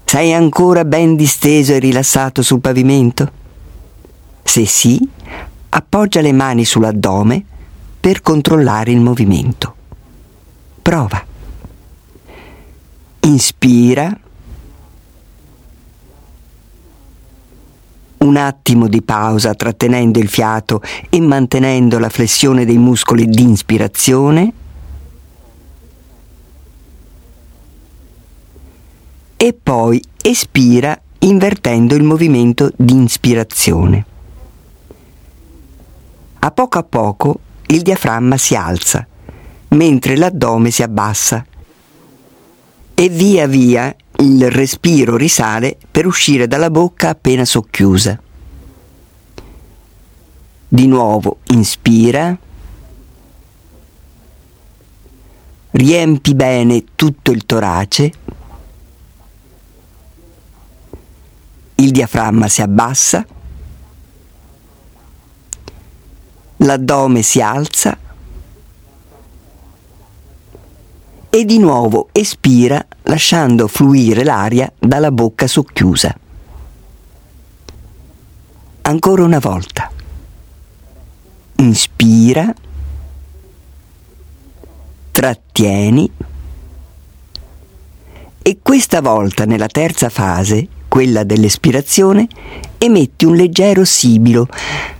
Sei ancora ben disteso e rilassato sul pavimento? Se sì, appoggia le mani sull'addome per controllare il movimento. Prova. Inspira. Un attimo di pausa trattenendo il fiato e mantenendo la flessione dei muscoli di inspirazione. E poi espira invertendo il movimento di inspirazione. A poco il diaframma si alza, mentre l'addome si abbassa e via via il respiro risale per uscire dalla bocca appena socchiusa. Di nuovo inspira, riempi bene tutto il torace, il diaframma si abbassa, l'addome si alza e di nuovo espira lasciando fluire l'aria dalla bocca socchiusa. Ancora una volta. Inspira, trattieni e questa volta nella terza fase, quella dell'espirazione, emetti un leggero sibilo